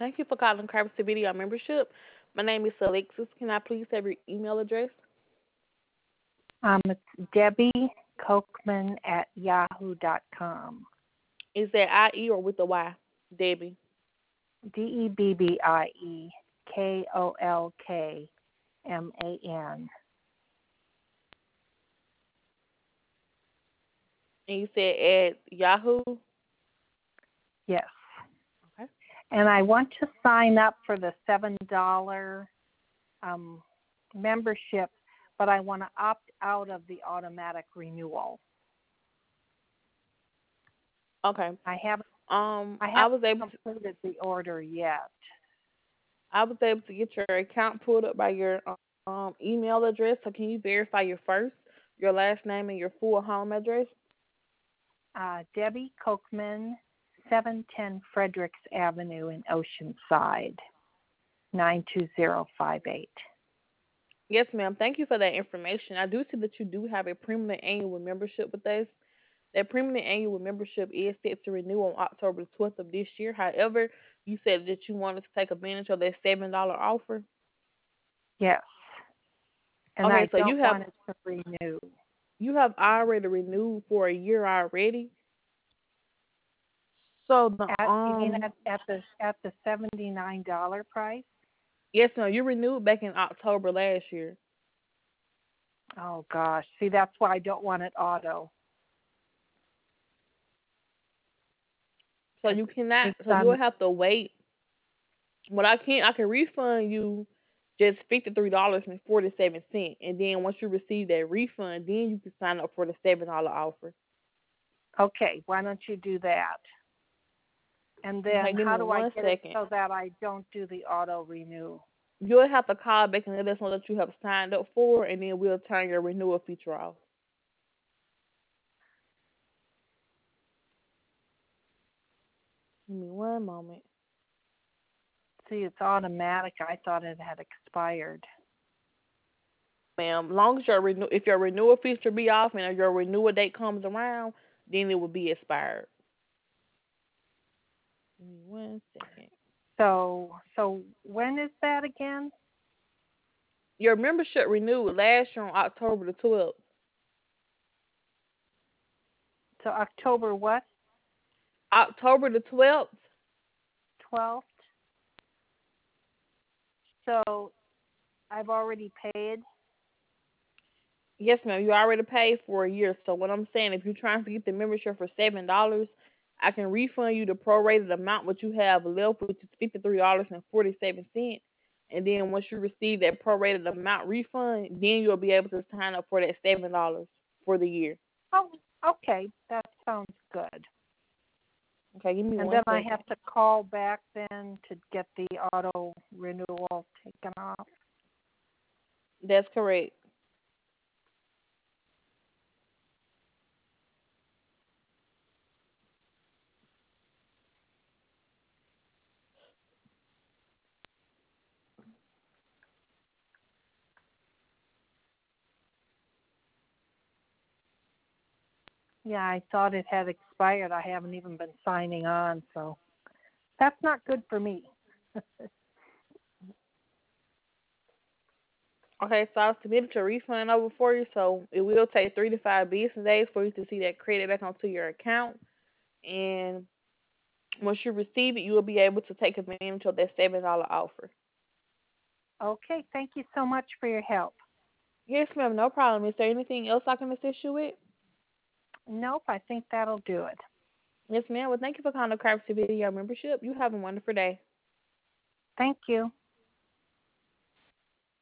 Thank you for calling Privacy Video Membership. My name is Alexis. Can I please have your email address? It's Debbie Kochman at yahoo.com. Is that IE or with a Y? Debbie. DEBBIE KOLKMAN. And you said at Yahoo? Yes. Okay. And I want to sign up for the $7 membership, but I want to opt out of the automatic renewal. Okay. I haven't I was able to completed the order yet. get your account pulled up by your email address. So can you verify your first, your last name, and your full home address? Debbie Kochman, 710 Fredericks Avenue in Oceanside, 92058. Yes, ma'am. Thank you for that information. I do see that you do have a permanent annual membership with us. That permanent annual membership is set to renew on October 12th of this year. However, you said that you wanted to take advantage of that $7 offer. Yes. And Okay, I so don't want it to renew. you have already renewed for a year already. So the You mean at the $79 price? yes, no, you renewed back in October last year. Oh gosh. See, that's why I don't want it auto. So you cannot. So you'll have to wait. What I can refund you just $53.47, and then once you receive that refund, then you can sign up for the $7 offer. Okay, why don't you do that? And then Okay, give how me do I one get it second. so that I don't do the auto renew? You'll have to call back and let us know that you have signed up for, and then we'll turn your renewal feature off. Give me one moment. See, it's automatic. I thought it had expired. Ma'am, long as if your renewal feature be off and your renewal date comes around, then it will be expired. Give me one second. So when is that again? Your membership renewed last year on October the 12th. So October what? October the 12th? 12th. So I've already paid. Yes, ma'am. You already paid for a year. So what I'm saying, if you're trying to get the membership for $7, I can refund you the prorated amount what you have left, which is $53.47. And then once you receive that prorated amount refund, then you'll be able to sign up for that $7 for the year. Oh, okay. That sounds good. Okay, give me and one then second. I have to call back then to get the auto renewal taken off. That's correct. Yeah, I thought it had expired. I haven't even been signing on, so that's not good for me. Okay, so I've submitted your refund over for you, so it will take 3 to 5 business days for you to see that credit back onto your account. And once you receive it, you will be able to take advantage of that $7 offer. Okay, thank you so much for your help. Yes, ma'am, no problem. Is there anything else I can assist you with? Nope, I think that'll do it. Yes, ma'am. Well, thank you for calling the Privacy Video Membership. You have a wonderful day. Thank you.